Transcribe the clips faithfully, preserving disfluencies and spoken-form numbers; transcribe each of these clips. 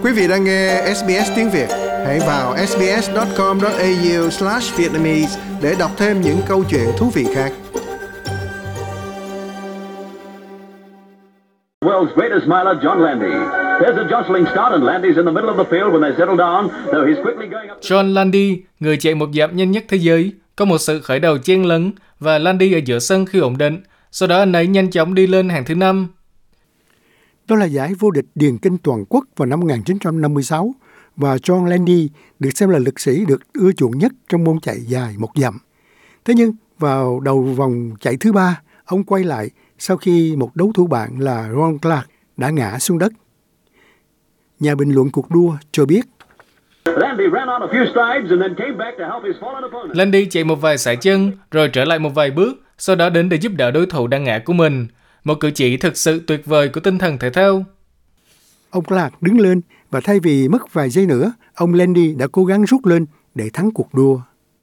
Quý vị đang nghe ét bê ét tiếng Việt. Hãy vào sbs chấm com chấm a u slash vietnamese để đọc thêm những câu chuyện thú vị khác. World's greatest miler, John Landy. There's a jostling start and Landy's in the middle of the field when they settle down, though he's quickly going up. John Landy, người chạy một dặm nhanh nhất thế giới, có một sự khởi đầu chen lấn và Landy ở giữa sân khi ổn định. Sau đó anh ấy nhanh chóng đi lên hàng thứ năm. Đó là giải vô địch điền kinh toàn quốc vào năm một nghìn chín trăm năm mươi sáu và John Landy được xem là lực sĩ được ưa chuộng nhất trong môn chạy dài một dặm. Thế nhưng vào đầu vòng chạy thứ ba, ông quay lại sau khi một đấu thủ bạn là Ron Clark đã ngã xuống đất. Nhà bình luận cuộc đua cho biết Landy chạy một vài sải chân rồi trở lại một vài bước, sau đó đến để giúp đỡ đối thủ đang ngã của mình. Một cử chỉ thực sự tuyệt vời của tinh thần thể thao. Ông Clark đứng lên và thay vì mất vài giây nữa, ông Landy đã cố gắng rút lên để thắng cuộc đua.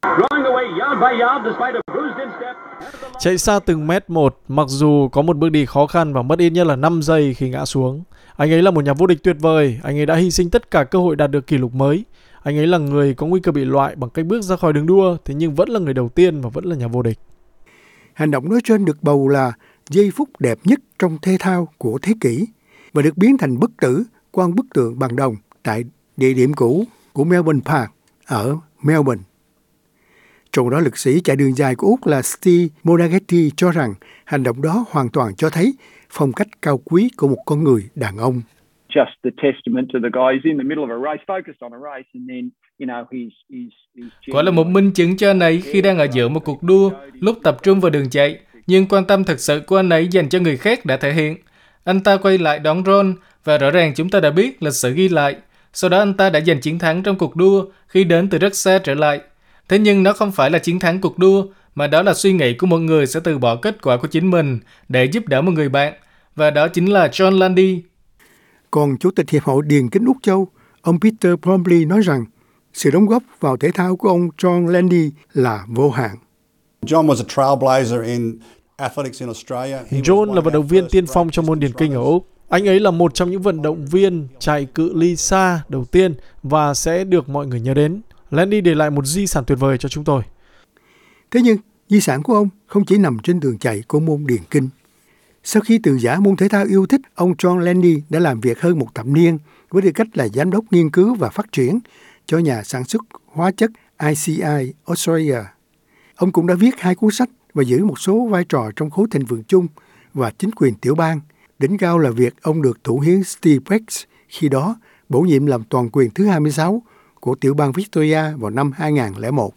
Chạy xa từng mét một, mặc dù có một bước đi khó khăn và mất ít nhất là năm giây khi ngã xuống. Anh ấy là một nhà vô địch tuyệt vời, anh ấy đã hy sinh tất cả cơ hội đạt được kỷ lục mới. Anh ấy là người có nguy cơ bị loại bằng cách bước ra khỏi đường đua, thế nhưng vẫn là người đầu tiên và vẫn là nhà vô địch. Hành động nói trên được bầu là giây phút đẹp nhất trong thể thao của thế kỷ và được biến thành bất tử qua bức tượng bằng đồng tại địa điểm cũ của Melbourne Park ở Melbourne. Trong đó lực sĩ chạy đường dài của Úc là Steve Monaghetti cho rằng hành động đó hoàn toàn cho thấy phong cách cao quý của một con người đàn ông. Just the testament to the guy who's in the middle of a race, focused on a race, and then, you know, he's he's he's. Quả là một minh chứng cho anh ấy khi đang ở giữa một cuộc đua, lúc tập trung vào đường chạy, nhưng quan tâm thực sự của anh ấy dành cho người khác đã thể hiện. Anh ta quay lại đón Ron và rõ ràng chúng ta đã biết lịch sử ghi lại. Sau đó anh ta đã giành chiến thắng trong cuộc đua khi đến từ rất xa trở lại. Thế nhưng nó không phải là chiến thắng cuộc đua, mà đó là suy nghĩ của một người sẽ từ bỏ kết quả của chính mình để giúp đỡ một người bạn. Và đó chính là John Landy. Còn Chủ tịch Hiệp hội Điền kinh Úc Châu, ông Peter Bromley nói rằng sự đóng góp vào thể thao của ông John Landy là vô hạn. John was a trailblazer in athletics in Australia. John là vận động viên tiên phong trong môn điền kinh ở Úc. Anh ấy là một trong những vận động viên chạy cự ly xa đầu tiên và sẽ được mọi người nhớ đến. Landy để lại một di sản tuyệt vời cho chúng tôi. Thế nhưng, di sản của ông không chỉ nằm trên đường chạy của môn điền kinh. Sau khi từ giã môn thể thao yêu thích, ông John Landy đã làm việc hơn một thập niên với tư cách là giám đốc nghiên cứu và phát triển cho nhà sản xuất hóa chất i xê i Australia. Ông cũng đã viết hai cuốn sách và giữ một số vai trò trong khối thịnh vượng chung và chính quyền tiểu bang. Đỉnh cao là việc ông được thủ hiến Steve Briggs khi đó bổ nhiệm làm toàn quyền thứ hai mươi sáu của tiểu bang Victoria vào năm hai nghìn không trăm lẻ một.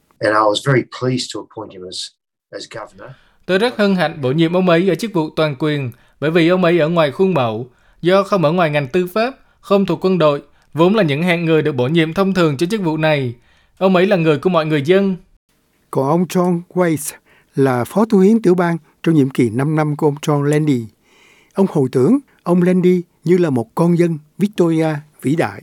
Tôi rất hân hạnh bổ nhiệm ông ấy ở chức vụ toàn quyền bởi vì ông ấy ở ngoài khuôn mẫu, do không ở ngoài ngành tư pháp, không thuộc quân đội, vốn là những hạng người được bổ nhiệm thông thường cho chức vụ này. Ông ấy là người của mọi người dân. Còn ông John Weiss là phó thủ hiến tiểu bang trong nhiệm kỳ năm năm của ông John Landy. Ông hồi tưởng ông Landy như là một con dân Victoria vĩ đại.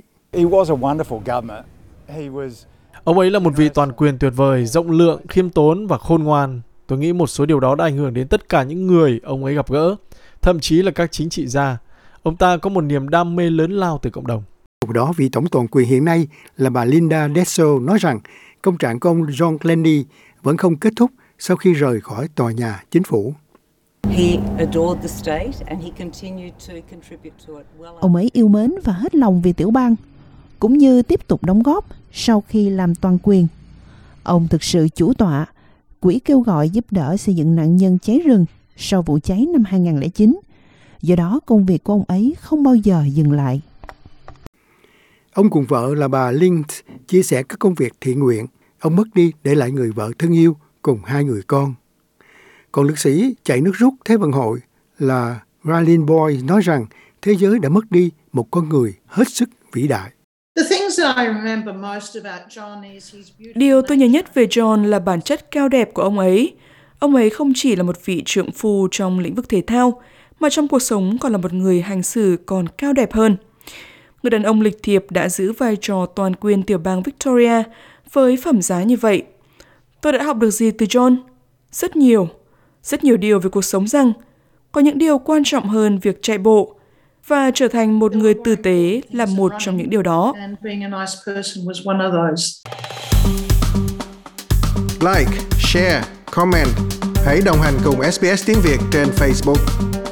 Ông ấy là một vị toàn quyền tuyệt vời, rộng lượng, khiêm tốn và khôn ngoan. Tôi nghĩ một số điều đó đã ảnh hưởng đến tất cả những người ông ấy gặp gỡ, thậm chí là các chính trị gia. Ông ta có một niềm đam mê lớn lao từ cộng đồng. Trong đó, vị tổng toàn quyền hiện nay là bà Linda Dessel nói rằng công trạng của ông John Landy vẫn không kết thúc sau khi rời khỏi tòa nhà chính phủ. Ông ấy yêu mến và hết lòng vì tiểu bang, cũng như tiếp tục đóng góp sau khi làm toàn quyền. Ông thực sự chủ tọa quỹ kêu gọi giúp đỡ xây dựng nạn nhân cháy rừng sau vụ cháy năm hai nghìn không trăm lẻ chín. Do đó, công việc của ông ấy không bao giờ dừng lại. Ông cùng vợ là bà Lind chia sẻ các công việc thiện nguyện. Ông mất đi để lại người vợ thân yêu cùng hai người con. Còn lực sĩ chạy nước rút Thế vận hội là Rylin Boy nói rằng thế giới đã mất đi một con người hết sức vĩ đại. Điều tôi nhớ nhất về John là bản chất cao đẹp của ông ấy. Ông ấy không chỉ là một vị trượng phu trong lĩnh vực thể thao, mà trong cuộc sống còn là một người hành xử còn cao đẹp hơn. Người đàn ông lịch thiệp đã giữ vai trò toàn quyền tiểu bang Victoria với phẩm giá như vậy. Tôi đã học được gì từ John? Rất nhiều. Rất nhiều điều về cuộc sống rằng có những điều quan trọng hơn việc chạy bộ. và trở thành một người tử tế là một trong những điều đó. Like, share, comment. Hãy đồng hành cùng ét bê ét tiếng Việt trên Facebook.